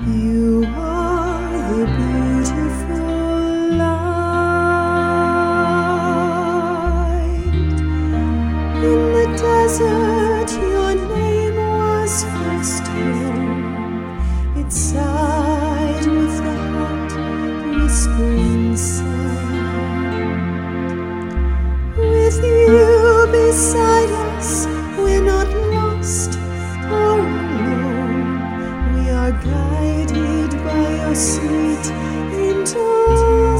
You are the beautiful light. In the desert your name was first known. It sighed with the hot whispering sound. With you beside us, we're not lost or alone. We are guided by your sweet angels'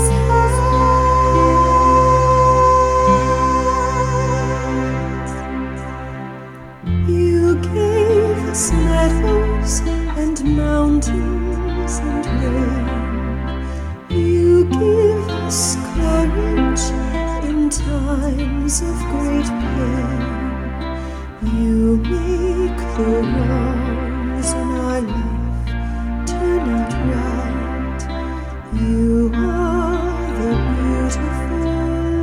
hand. You gave us meadows and mountains and rain. You give us courage in times of great pain. You make the wrongs in our life turn out right. You are the beautiful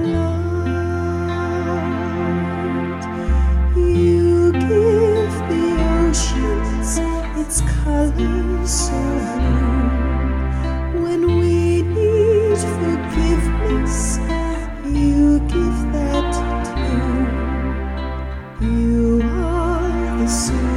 light. You give the oceans its colors so blue. When we need forgiveness, you give that too. You are the sun.